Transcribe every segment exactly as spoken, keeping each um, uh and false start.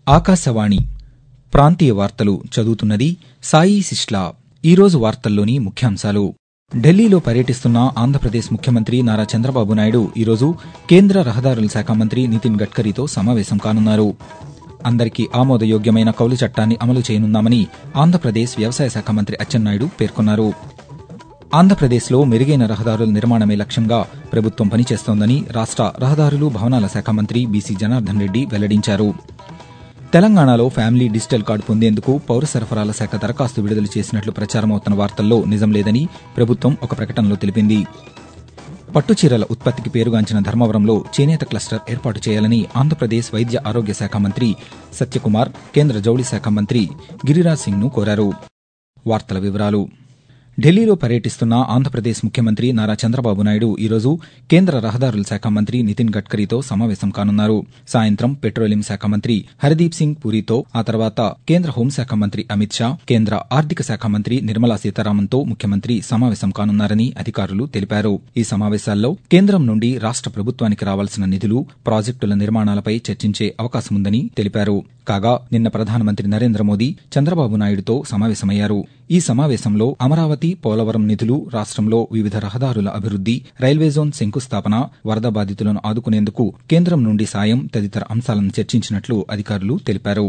ఆకాశవాణి ప్రాంతీయ వార్తలు చదువుతున్నది సాయి సిస్లా. ఈరోజు వార్తల్లోని ముఖ్యాంశాలు. ఢిల్లీలో పర్యటిస్తున్న ఆంధ్రప్రదేశ్ ముఖ్యమంత్రి నారా చంద్రబాబు నాయుడు ఈరోజు కేంద్ర రహదారుల శాఖ మంత్రి నితిన్ గడ్కరీతో సమావేశం కానున్నారు. అందరికీ ఆమోదయోగ్యమైన కౌలు చట్టాన్ని అమలు చేయనున్నామని ఆంధ్రప్రదేశ్ వ్యవసాయ శాఖ మంత్రి అచ్చెన్నాయుడు పేర్కొన్నారు. ఆంధ్రప్రదేశ్లో మెరుగైన రహదారుల నిర్మాణమే లక్ష్యంగా ప్రభుత్వం పనిచేస్తోందని రాష్ట రహదారులు భవనాల శాఖ మంత్రి బీసీ జనార్దన్ రెడ్డి వెల్లడించారు. తెలంగాణలో ఫ్యామిలీ డిజిటల్ కార్డు పొందేందుకు పౌర సరఫరాల శాఖ దరఖాస్తు విడుదల చేసినట్లు ప్రచారమవుతున్న వార్తల్లో నిజం లేదని ప్రభుత్వం ఒక ప్రకటనలో తెలిపింది. పట్టుచీరల ఉత్పత్తికి పేరుగాంచిన ధర్మవరంలో చేనేత క్లస్టర్ ఏర్పాటు చేయాలని ఆంధ్రప్రదేశ్ వైద్య ఆరోగ్య శాఖ మంత్రి సత్యకుమార్ కేంద్ర జౌళి శాఖ మంత్రి గిరిరాజ్ సింగ్ ను కోరారు. వార్తల వివరాలు. ఢిల్లీలో పర్యటిస్తున్న ఆంధ్రప్రదేశ్ ముఖ్యమంత్రి నారా చంద్రబాబు నాయుడు ఈరోజు కేంద్ర రహదారుల శాఖ మంత్రి నితిన్ గడ్కరీతో సమావేశం కానున్నారు. సాయంత్రం పెట్రోలియం శాఖ మంత్రి హర్దీప్ సింగ్ పూరీతో, ఆ తర్వాత కేంద్ర హోంశాఖ మంత్రి అమిత్ షా, కేంద్ర ఆర్థిక శాఖ మంత్రి నిర్మలా సీతారామన్తో ముఖ్యమంత్రి సమావేశం కానున్నారని అధికారులు తెలిపారు. ఈ సమావేశాల్లో కేంద్రం నుండి రాష్ట ప్రభుత్వానికి రావాల్సిన నిధులు, ప్రాజెక్టుల నిర్మాణాలపై చర్చించే అవకాశముందని తెలిపారు. కాగా నిన్న ప్రధానమంత్రి నరేంద్ర మోదీ చంద్రబాబు నాయుడుతో సమావేశమయ్యారు. ఈ సమావేశంలో అమరావతి, పోలవరం నిధులు, రాష్టంలో వివిధ రహదారుల అభివృద్ది, రైల్వే జోన్ శంకుస్థాపన, వరద బాధితులను ఆదుకునేందుకు కేంద్రం నుండి సాయం తదితర అంశాలను చర్చించినట్లు అధికారులు తెలిపారు.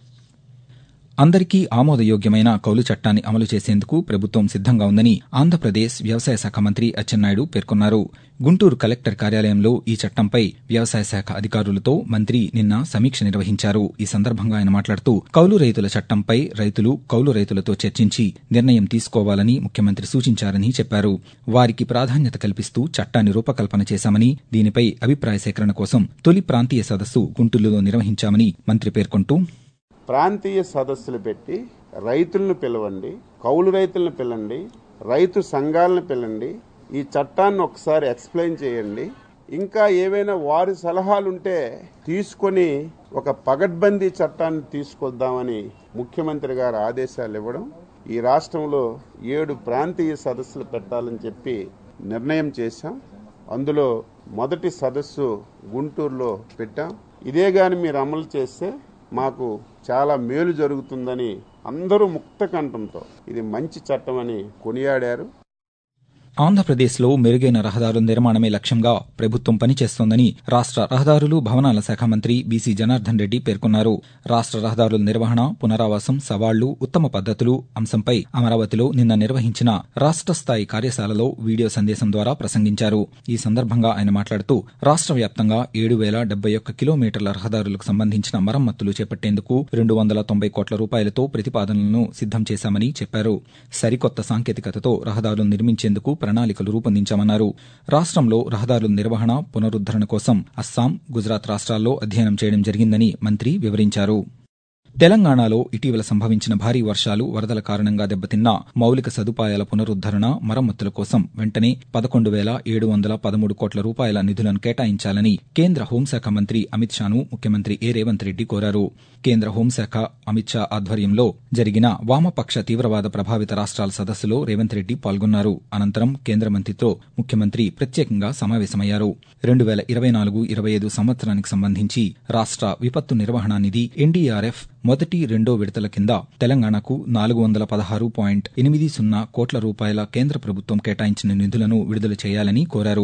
అందరికీ ఆమోదయోగ్యమైన కౌలు చట్టాన్ని అమలు చేసేందుకు ప్రభుత్వం సిద్దంగా ఉందని ఆంధ్రప్రదేశ్ వ్యవసాయ శాఖ మంత్రి అచ్చెన్నాయుడు పేర్కొన్నారు. గుంటూరు కలెక్టర్ కార్యాలయంలో ఈ చట్టంపై వ్యవసాయ శాఖ అధికారులతో మంత్రి నిన్న సమీక్ష నిర్వహించారు. ఈ సందర్భంగా ఆయన మాట్లాడుతూ కౌలు రైతుల చట్టంపై రైతులు, కౌలు రైతులతో చర్చించి నిర్ణయం తీసుకోవాలని ముఖ్యమంత్రి సూచించారని చెప్పారు. వారికి ప్రాధాన్యత కల్పిస్తూ చట్టాన్ని రూపకల్పన చేశామని, దీనిపై అభిప్రాయ సేకరణ కోసం తొలి ప్రాంతీయ సదస్సు గుంటూరులో నిర్వహించామని మంత్రి పేర్కొంటూ, ప్రాంతీయ సదస్సులు పెట్టి రైతులను పిలవండి, కౌలు రైతులను పిలండి, రైతు సంఘాలను పిలండి, ఈ చట్టాన్ని ఒకసారి ఎక్స్ప్లెయిన్ చేయండి, ఇంకా ఏవైనా వారి సలహాలుంటే తీసుకొని ఒక పగడ్బందీ చట్టాన్ని తీసుకొద్దామని ముఖ్యమంత్రి గారు ఆదేశాలు ఇవ్వడం, ఈ రాష్ట్రంలో ఏడు ప్రాంతీయ సదస్సులు పెట్టాలని చెప్పి నిర్ణయం చేశాం. అందులో మొదటి సదస్సు గుంటూరులో పెట్టాం. ఇదే గాని మీరు అమలు చేస్తే మాకు చాలా మేలు జరుగుతుందని అందరూ ముక్త కంఠంతో ఇది మంచి చట్టమని కొనియాడారు. ఆంధ్రప్రదేశ్లో మెరుగైన రహదారుల నిర్మాణమే లక్ష్యంగా ప్రభుత్వం పనిచేస్తోందని రాష్ట రహదారులు భవనాల శాఖ మంత్రి బీసీ జనార్దన్ రెడ్డి పేర్కొన్నారు. రాష్ట రహదారుల నిర్వహణ, పునరావాసం, సవాళ్లు, ఉత్తమ పద్దతులు అంశంపై అమరావతిలో నిన్న నిర్వహించిన రాష్ట స్థాయి కార్యశాలలో వీడియో సందేశం ద్వారా ప్రసంగించారు. ఈ సందర్భంగా ఆయన మాట్లాడుతూ రాష్ట వ్యాప్తంగా ఏడు వేల డెబ్బై ఒక్క కిలోమీటర్ల రహదారులకు సంబంధించిన మరమ్మతులు చేపట్టేందుకు రెండు వందల తొంభై కోట్ల రూపాయలతో ప్రతిపాదనలను సిద్దం చేశామని చెప్పారు. సరికొత్త సాంకేతికతతో రహదారులు నిర్మించేందుకు ప్రణాళికలు రూపొందించామన్నారు. రాష్ట్రంలో రహదారుల నిర్వహణ, పునరుద్దరణ కోసం అస్సాం, గుజరాత్ రాష్ట్రాల్లో అధ్యయనం చేయడం జరిగిందని మంత్రి వివరించారు. తెలంగాణలో ఇటీవల సంభవించిన భారీ వర్షాలు, వరదల కారణంగా దెబ్బతిన్న మౌలిక సదుపాయాల పునరుద్దరణ, మరమ్మతుల కోసం వెంటనే పదకొండు వేల ఏడు వందల పదమూడు కోట్ల రూపాయల నిధులను కేటాయించాలని కేంద్ర హోంశాఖ మంత్రి అమిత్ షాను ముఖ్యమంత్రి ఏ రేవంత్ రెడ్డి కోరారు. కేంద్ర హోంశాఖ అమిత్ షా ఆధ్వర్యంలో జరిగిన వామపక్ష తీవ్రవాద ప్రభావిత రాష్ట్రాల సదస్సులో రేవంత్ రెడ్డి పాల్గొన్నారు. అనంతరం కేంద్ర మంత్రితో ముఖ్యమంత్రి ప్రత్యేకంగా సమావేశమయ్యారు. రెండు వేల ఇరవై నాలుగు ఇరవై ఐదు సంవత్సరానికి సంబంధించి రాష్ట విపత్తు నిర్వహణా నిధి ఎన్డీఆర్ఎఫ్ మొదటి, రెండో విడతల కింద తెలంగాణకు నాలుగు వందల పదహారు పాయింట్ ఎనిమిది సున్నా కోట్ల రూపాయల కేంద్ర ప్రభుత్వం కేటాయించిన నిధులను విడుదల చేయాలని కోరారు.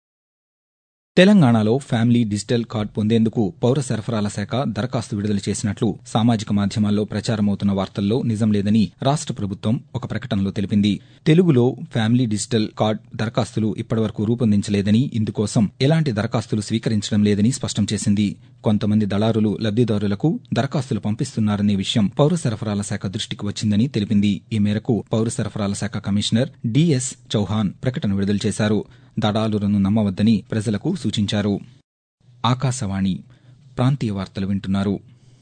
తెలంగాణలో ఫ్యామిలీ డిజిటల్ కార్డు పొందేందుకు పౌర సరఫరాల శాఖ దరఖాస్తు విడుదల చేసినట్లు సామాజిక మాధ్యమాల్లో ప్రచారమవుతున్న వార్తల్లో నిజం లేదని రాష్ట ప్రభుత్వం ఒక ప్రకటనలో తెలిపింది. తెలుగులో ఫ్యామిలీ డిజిటల్ కార్డు దరఖాస్తులు ఇప్పటివరకు రూపొందించలేదని, ఇందుకోసం ఎలాంటి దరఖాస్తులు స్వీకరించడం లేదని స్పష్టం చేసింది. కొంతమంది దళారులు లబ్దిదారులకు దరఖాస్తులు పంపిస్తున్నారనే విషయం పౌర సరఫరాల శాఖ దృష్టికి వచ్చిందని తెలిపింది. ఈ మేరకు పౌర సరఫరాల శాఖ కమిషనర్ డిఎస్ చౌహాన్ ప్రకటన విడుదల చేశారు. దళారులను నమ్మవద్దని ప్రజలకు సూచించారు. ఆకాశవాణి ప్రాంతీయ వార్తలు వింటున్నారు.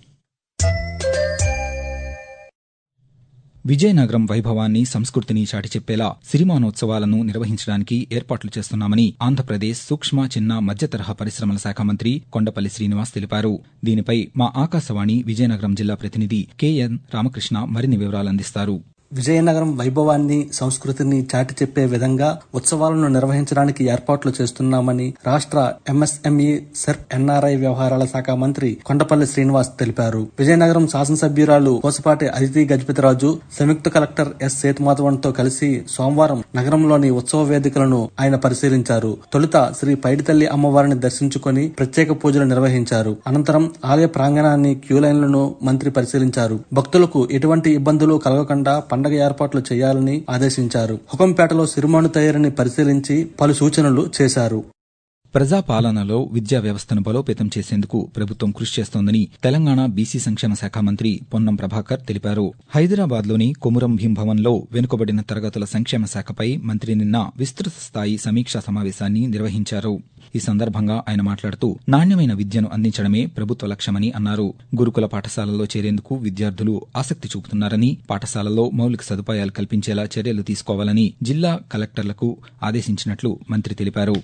విజయనగరం వైభవాన్ని, సంస్కృతిని చాటి చెప్పేలా సిరిమానోత్సవాలను నిర్వహించడానికి ఏర్పాట్లు చేస్తున్నామని ఆంధ్రప్రదేశ్ సూక్ష్మ, చిన్న, మధ్యతరహా పరిశ్రమల శాఖ మంత్రి కొండపల్లి శ్రీనివాస్ తెలిపారు. దీనిపై మా ఆకాశవాణి విజయనగరం జిల్లా ప్రతినిధి కెఎన్ రామకృష్ణ మరిన్ని వివరాలు అందిస్తారు. విజయనగరం వైభవాన్ని, సంస్కృతిని చాటి చెప్పే విధంగా ఉత్సవాలను నిర్వహించడానికి ఏర్పాట్లు చేస్తున్నామని రాష్ట్ర ఎంఎస్ఎంఈ సెర్ప్ ఎన్ఆర్ఐ వ్యవహారాల శాఖ మంత్రి కొండపల్లి శ్రీనివాస్ తెలిపారు. విజయనగరం శాసనసభ్యురాలు కోసపాటి అదితి గజపతిరాజు, సంయుక్త కలెక్టర్ ఎస్ సేతుమాధవన్ తో కలిసి సోమవారం నగరంలోని ఉత్సవ వేదికలను ఆయన పరిశీలించారు. తొలుత శ్రీ పైడితల్లి అమ్మవారిని దర్శించుకుని ప్రత్యేక పూజలు నిర్వహించారు. అనంతరం ఆలయ ప్రాంగణాన్ని, క్యూలైన్లను మంత్రి పరిశీలించారు. భక్తులకు ఎటువంటి ఇబ్బందులు కలగకుండా పండగ ఏర్పాట్లు చేయాలని ఆదేశించారు. హుకంపేటలో సిరిమాను తయారీని పరిశీలించి పలు సూచనలు చేశారు. ప్రజాపాలనలో విద్యా వ్యవస్థను బలోపేతం చేసేందుకు ప్రభుత్వం కృషి చేస్తోందని తెలంగాణ బీసీ సంక్షేమ శాఖ మంత్రి పొన్నం ప్రభాకర్ తెలిపారు. హైదరాబాద్లోని కొమురం భీం భవన్లో వెనుకబడిన తరగతుల సంక్షేమ శాఖపై మంత్రి నిన్న విస్తృత స్థాయి సమీక్షా సమావేశాన్ని నిర్వహించారు. ఈ సందర్భంగా ఆయన మాట్లాడుతూ నాణ్యమైన విద్యను అందించడమే ప్రభుత్వ లక్ష్యమని అన్నారు. గురుకుల పాఠశాలల్లో చేరేందుకు విద్యార్థులు ఆసక్తి చూపుతున్నారని, పాఠశాలల్లో మౌలిక సదుపాయాలు కల్పించేలా చర్యలు తీసుకోవాలని జిల్లా కలెక్టర్లకు ఆదేశించినట్లు మంత్రి తెలిపారు.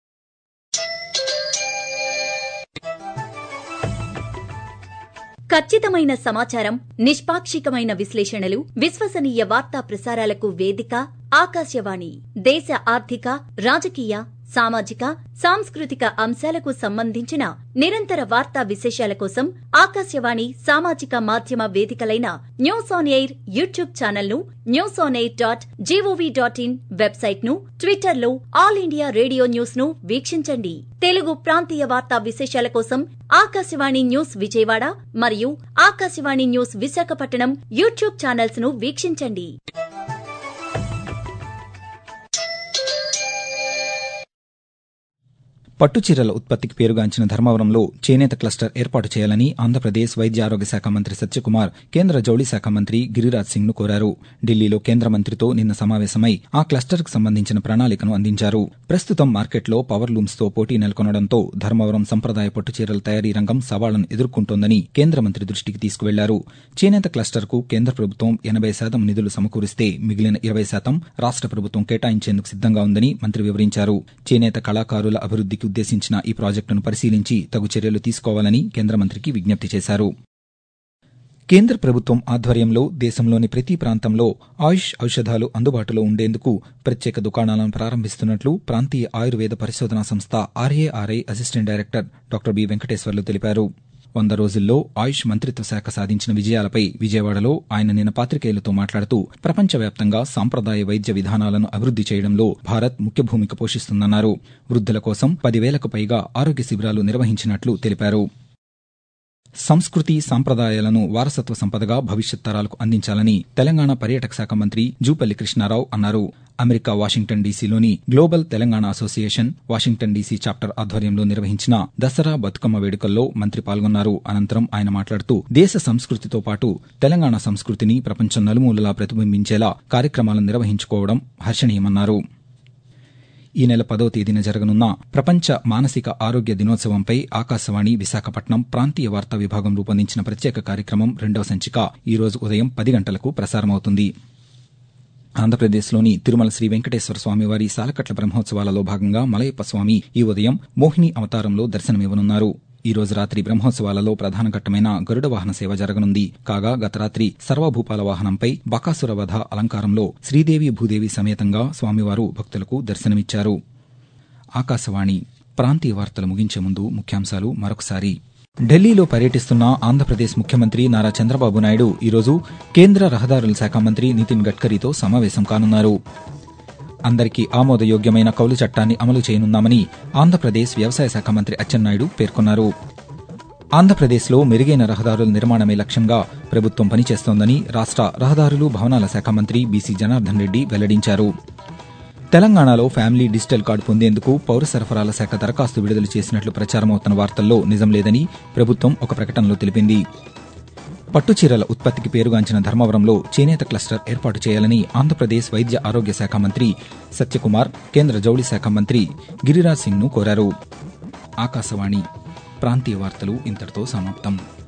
ఖచ్చితమైన సమాచారం, నిష్పాక్షికమైన విశ్లేషణలు, విశ్వసనీయ వార్తా ప్రసారాలకు వేదిక ఆకాశవాణి. దేశ ఆర్థిక, రాజకీయ, సామాజిక, సాంస్కృతిక అంశాలకు సంబంధించిన నిరంతర వార్తా విశేషాల కోసం ఆకాశవాణి సామాజిక మాధ్యమ వేదికలైన news on air YouTube channel ను, news on air dot G O V dot in website ను, ట్విట్టర్ లో ఆల్ ఇండియా రేడియో న్యూస్ ను వీక్షించండి. తెలుగు ప్రాంతీయ వార్తా విశేషాల కోసం ఆకాశవాణి న్యూస్ విజయవాడ మరియు Akashvani news Visakhapatnam YouTube channels ను వీక్షించండి. పట్టుచీరల ఉత్పత్తికి పేరుగాంచిన ధర్మవరంలో చేనేత క్లస్టర్ ఏర్పాటు చేయాలని ఆంధ్రప్రదేశ్ వైద్య ఆరోగ్య శాఖ మంత్రి సత్యకుమార్ కేంద్ర జౌళి శాఖ మంత్రి గిరిరాజ్ సింగ్ ను కోరారు. ఢిల్లీలో కేంద్ర మంత్రితో నిన్న సమావేశమై ఆ క్లస్టర్ కు సంబంధించిన ప్రణాళికను అందించారు. ప్రస్తుతం మార్కెట్లో పవర్ లూమ్స్ తో పోటీ నెలకొనడంతో ధర్మవరం సంప్రదాయ పట్టుచీరల తయారీ రంగం సవాళ్లను ఎదుర్కొంటోందని కేంద్ర మంత్రి దృష్టికి తీసుకువెళ్లారు. చేనేత క్లస్టర్ కు కేంద్ర ప్రభుత్వం ఎనబై శాతం నిధులు సమకూరిస్తే మిగిలిన ఇరవై శాతం రాష్ట ప్రభుత్వం కేటాయించేందుకు సిద్దంగా ఉందని మంత్రి వివరించారు. చేనేత కళాకారుల అభివృద్దికి ఉద్దేశించిన ఈ ప్రాజెక్టును పరిశీలించి తగు చర్యలు తీసుకోవాలని కేంద్ర మంత్రికి విజ్ఞప్తి చేశారు. కేంద్ర ప్రభుత్వం ఆధ్వర్యంలో దేశంలోని ప్రతి ప్రాంతంలో ఆయుష్ ఔషధాలు అందుబాటులో ఉండేందుకు ప్రత్యేక దుకాణాలను ప్రారంభిస్తున్నట్లు ప్రాంతీయ ఆయుర్వేద పరిశోధనా సంస్థ RARI assistant director doctor B Venkateswarlu తెలిపారు. వంద రోజుల్లో ఆయుష్ మంత్రిత్వ శాఖ సాధించిన విజయాలపై విజయవాడలో ఆయన నిన్న పాతికేయులతో మాట్లాడుతూ ప్రపంచవ్యాప్తంగా సాంప్రదాయ వైద్య విధానాలను అభివృద్ది చేయడంలో భారత్ ముఖ్య భూమిక పోషిస్తుందన్నారు. వృద్ధుల కోసం పదివేలకు పైగా ఆరోగ్య శిబిరాలు నిర్వహించినట్లు తెలిపారు. సంస్కృతి సాంప్రదాయాలను వారసత్వ సంపదగా భవిష్యత్ తరాలకు అందించాలని తెలంగాణ పర్యాటక శాఖ మంత్రి జూపల్లి కృష్ణారావు అన్నారు. అమెరికా వాషింగ్టన్ డీసీలోని global Telangana association Washington DC chapter ఆధ్వర్యంలో నిర్వహించిన దసరా బతుకమ్మ వేడుకల్లో మంత్రి పాల్గొన్నారు. అనంతరం ఆయన మాట్లాడుతూ దేశ సంస్కృతితో పాటు తెలంగాణ సంస్కృతిని ప్రపంచం నలుమూలలా ప్రతిబింబించేలా కార్యక్రమాలను నిర్వహించుకోవడం హర్షణీయమన్నారు. ఈ నెల పదో తేదీన జరగనున్న ప్రపంచ మానసిక ఆరోగ్య దినోత్సవంపై ఆకాశవాణి విశాఖపట్నం ప్రాంతీయ వార్తా విభాగం రూపొందించిన ప్రత్యేక కార్యక్రమం రెండవ సంచిక ఈ రోజు ఉదయం పది గంటలకు ప్రసారమవుతుంది. ఆంధ్రప్రదేశ్లోని తిరుమల శ్రీ వెంకటేశ్వర స్వామివారి సాలకట్ల బ్రహ్మోత్సవాలలో భాగంగా మలయప్ప స్వామి ఈ ఉదయం మోహిని అవతారంలో దర్శనమివ్వనున్నారు. ఈ రోజు రాత్రి బ్రహ్మోత్సవాలలో ప్రధాన ఘట్టమైన గరుడ వాహన సేవ జరగనుంది. కాగా గత రాత్రి సర్వభూపాల వాహనంపై బకాసుర వధ అలంకారంలో శ్రీదేవి భూదేవి సమేతంగా స్వామివారు భక్తులకు దర్శనమిచ్చారు. ఆకాశవాణి ప్రాంతీయ వార్తలు ముగించే ముందు ముఖ్యాంశాలు మరొకసారి. ఢిల్లీలో పర్యటిస్తున్న ఆంధ్రప్రదేశ్ ముఖ్యమంత్రి నారా చంద్రబాబు నాయుడు ఈరోజు కేంద్ర రహదారుల శాఖ మంత్రి నితిన్ గడ్కరీతో సమావేశం కానున్నారు. అందరికీ ఆమోదయోగ్యమైన కౌలు చట్టాన్ని అమలు చేయనున్నామని ఆంధ్రప్రదేశ్ వ్యవసాయ శాఖ మంత్రి అచ్చెన్నాయుడు పేర్కొన్నారు. ఆంధ్రప్రదేశ్లో మెరుగైన రహదారుల నిర్మాణమే లక్ష్యంగా ప్రభుత్వం పనిచేస్తోందని రాష్ట రహదారులు భవనాల శాఖ మంత్రి బీసీ జనార్దన్ రెడ్డి వెల్లడించారు. తెలంగాణలో ఫ్యామిలీ డిజిటల్ కార్డు పొందేందుకు పౌర సరఫరాల శాఖ దరఖాస్తు విడుదల చేసినట్లు ప్రచారమవుతున్న వార్తల్లో నిజం లేదని ప్రభుత్వం ఒక ప్రకటనలో తెలిపింది. పట్టుచీరల ఉత్పత్తికి పేరుగాంచిన ధర్మవరంలో చేనేత క్లస్టర్ ఏర్పాటు చేయాలని ఆంధ్రప్రదేశ్ వైద్య ఆరోగ్య శాఖ మంత్రి సత్యకుమార్ కేంద్ర జౌళి శాఖ మంత్రి గిరిరాజ్ సింగ్ ను కోరారు. ఆకాశవాణి ప్రాంతీయ వార్తలు ఇంతటితో సమాప్తం.